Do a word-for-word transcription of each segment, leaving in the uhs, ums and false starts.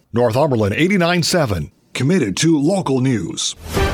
Northumberland eighty-nine point seven, committed to local news.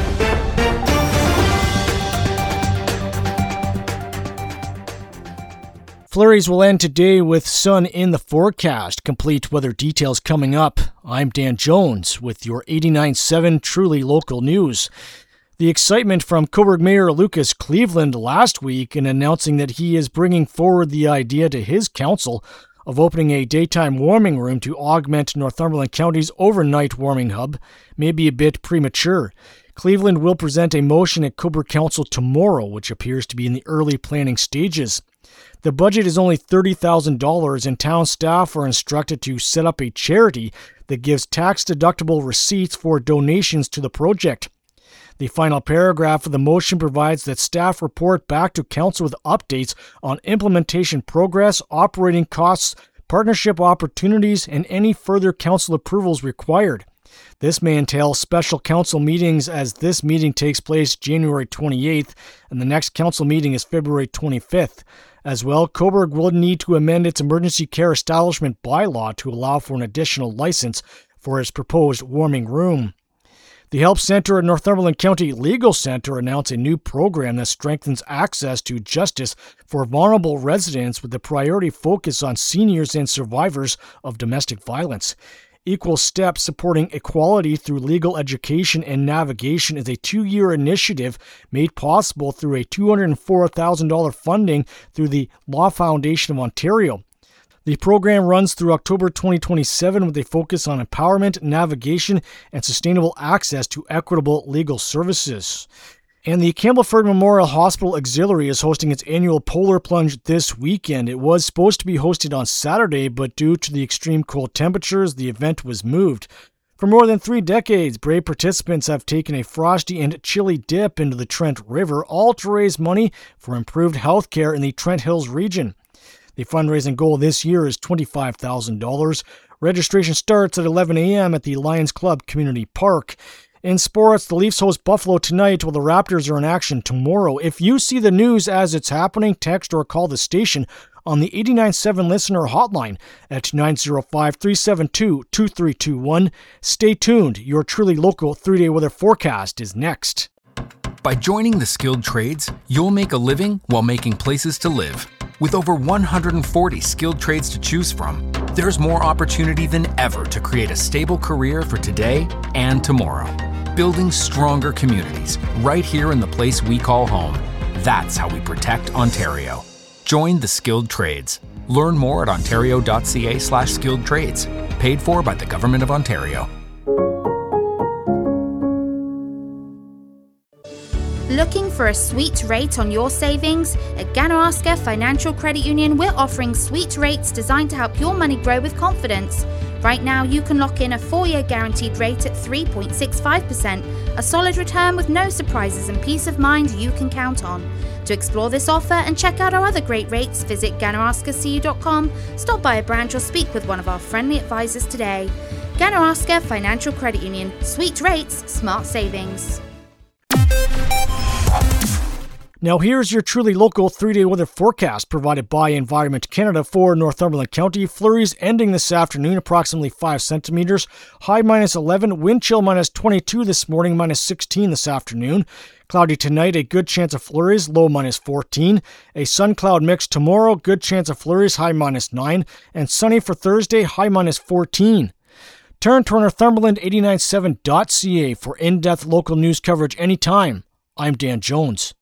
Flurries will end today with sun in the forecast. Complete weather details coming up. I'm Dan Jones with your eighty-nine point seven truly local news. The excitement from Cobourg Mayor Lucas Cleveland last week in announcing that he is bringing forward the idea to his council of opening a daytime warming room to augment Northumberland County's overnight warming hub may be a bit premature. Cleveland will present a motion at Cobourg Council tomorrow, which appears to be in the early planning stages. The budget is only thirty thousand dollars, and town staff are instructed to set up a charity that gives tax-deductible receipts for donations to the project. The final paragraph of the motion provides that staff report back to council with updates on implementation progress, operating costs, partnership opportunities, and any further council approvals required. This may entail special council meetings, as this meeting takes place January twenty-eighth and the next council meeting is February twenty-fifth. As well, Cobourg will need to amend its emergency care establishment bylaw to allow for an additional license for its proposed warming room. The Help Center at Northumberland County Legal Center announced a new program that strengthens access to justice for vulnerable residents with a priority focus on seniors and survivors of domestic violence. Equal Steps Supporting Equality Through Legal Education and Navigation is a two-year initiative made possible through a two hundred four thousand dollars funding through the Law Foundation of Ontario. The program runs through October twenty twenty-seven with a focus on empowerment, navigation, and sustainable access to equitable legal services. And the Campbellford Memorial Hospital Auxiliary is hosting its annual Polar Plunge this weekend. It was supposed to be hosted on Saturday, but due to the extreme cold temperatures, the event was moved. For more than three decades, brave participants have taken a frosty and chilly dip into the Trent River, all to raise money for improved health care in the Trent Hills region. The fundraising goal this year is twenty-five thousand dollars. Registration starts at eleven a.m. at the Lions Club Community Park. In sports, the Leafs host Buffalo tonight while the Raptors are in action tomorrow. If you see the news as it's happening, text or call the station on the eighty-nine point seven listener hotline at nine oh five, three seven two, two three two one. Stay tuned. Your truly local three-day weather forecast is next. By joining the Skilled Trades, you'll make a living while making places to live. With over one hundred forty skilled trades to choose from, there's more opportunity than ever to create a stable career for today and tomorrow. Building stronger communities right here in the place we call home. That's how we protect Ontario. Join the Skilled Trades. Learn more at ontario.ca slash skilled trades. Paid for by the Government of Ontario. Looking for a sweet rate on your savings? At Ganaraska Financial Credit Union, we're offering sweet rates designed to help your money grow with confidence. Right now, you can lock in a four-year guaranteed rate at three point six five percent, a solid return with no surprises and peace of mind you can count on. To explore this offer and check out our other great rates, visit ganaraska c u dot com, stop by a branch or speak with one of our friendly advisors today. Ganaraska Financial Credit Union. Sweet rates, smart savings. Now here's your truly local three-day weather forecast provided by Environment Canada for Northumberland County. Flurries ending this afternoon, approximately five centimeters. High minus eleven, wind chill minus twenty-two this morning, minus sixteen this afternoon. Cloudy tonight, a good chance of flurries, low minus fourteen. A sun-cloud mix tomorrow, good chance of flurries, high minus nine. And sunny for Thursday, high minus fourteen. Turn to Northumberland eighty-nine point seven dot c a for in-depth local news coverage anytime. I'm Dan Jones.